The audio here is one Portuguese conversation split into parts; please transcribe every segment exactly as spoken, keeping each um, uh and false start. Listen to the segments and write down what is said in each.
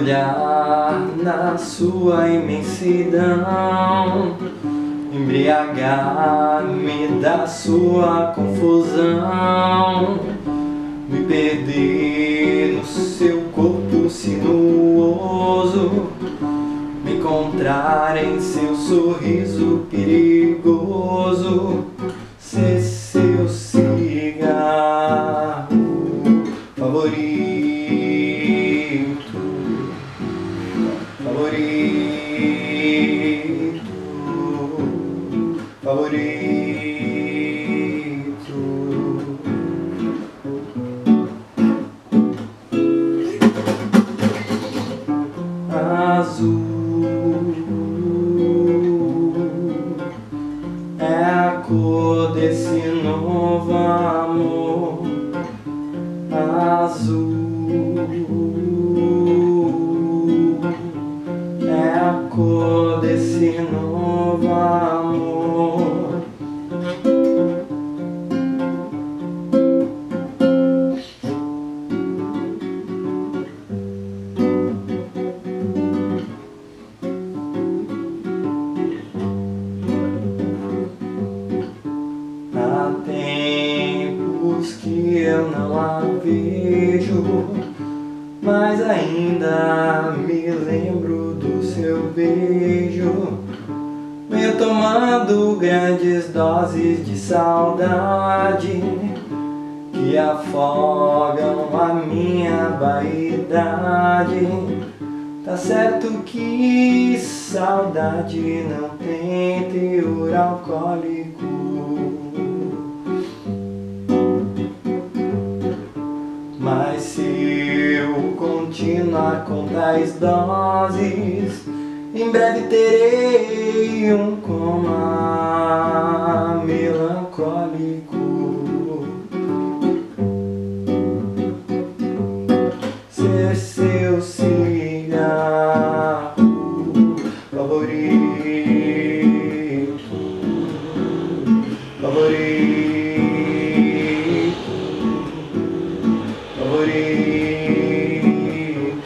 mergulhar na sua imensidão, embriagar-me da sua confusão, me perder no seu corpo sinuoso, me encontrar em seu sorriso perigoso, ser seu cigarro favorito, favorito, favorito. Azul é a cor desse novo amor. Azul é a cor desse novo amor. Há tempos que eu não a vejo, mas ainda me lembro do seu beijo. Venho tomando grandes doses de saudade que afogam a minha vaidade. Tá certo que saudade não tem teor alcoólico, mas se eu continuar com tais doses, em breve terei um coma melancólico. Ser seu cigarro favorito, favorito, favorito.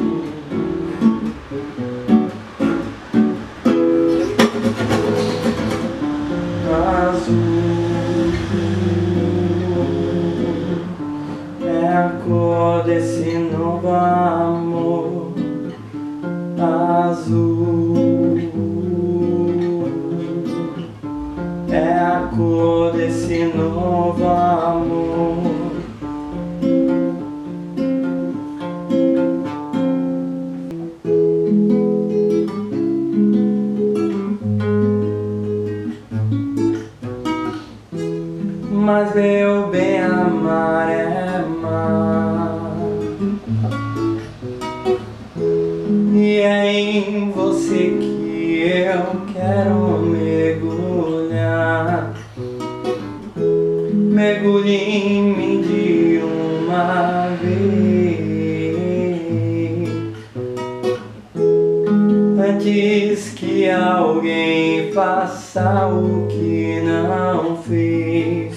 Azul é a cor desse novo amor. Azul é a cor desse novo amor. Mas meu bem, amar é amar, e é em você que eu quero mergulhar. Mergulhe em mim de uma vez, antes que alguém faça o que não fez.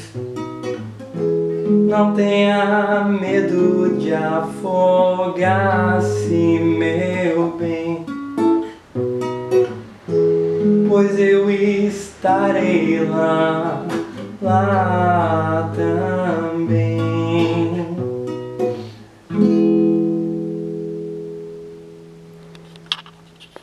Não tenha medo de afogar-se, meu bem, pois eu estarei lá, lá.